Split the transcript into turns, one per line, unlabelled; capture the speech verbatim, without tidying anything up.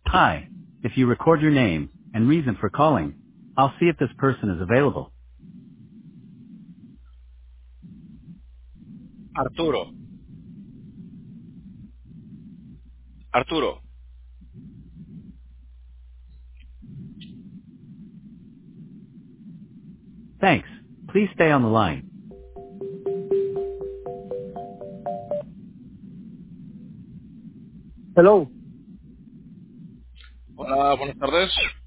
Hi. If you record your name and reason for calling, I'll see if this person is available.
Arturo. Arturo.
Thanks. Please stay on the line. Hello.
Hola, buenas tardes.